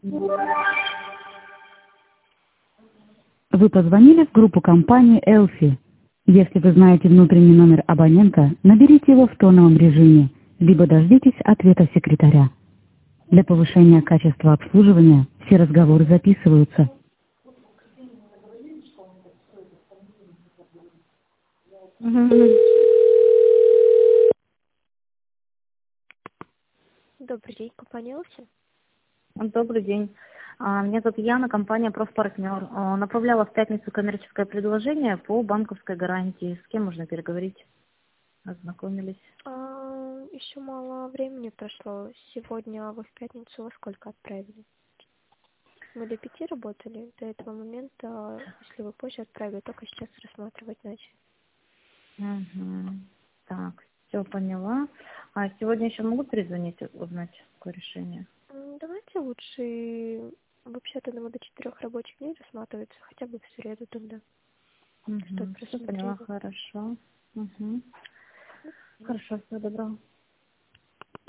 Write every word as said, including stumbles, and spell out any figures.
Вы позвонили в группу компании Элфи. Если вы знаете внутренний номер абонента, наберите его в тоновом режиме, либо дождитесь ответа секретаря. Для повышения качества обслуживания все разговоры записываются. Мгм. Добрый день, компания Элси. Добрый день. А, Меня зовут Яна, компания «Профпартнер». А, Направляла в пятницу коммерческое предложение по банковской гарантии. С кем можно переговорить? Ознакомились. А, еще мало времени прошло. Сегодня вы в пятницу во сколько отправили? Мы до пяти работали. До этого момента, если вы позже отправили, только сейчас рассматривать начали. Угу. Так, все поняла. А сегодня еще могу перезвонить, узнать какое решение? М, Давайте лучше, вообще-то нам до четырех рабочих дней рассматривается, хотя бы в среду тогда. Стоит Угу. Все поняла, просмотреть. хорошо. Угу. Хорошо, всего доброго.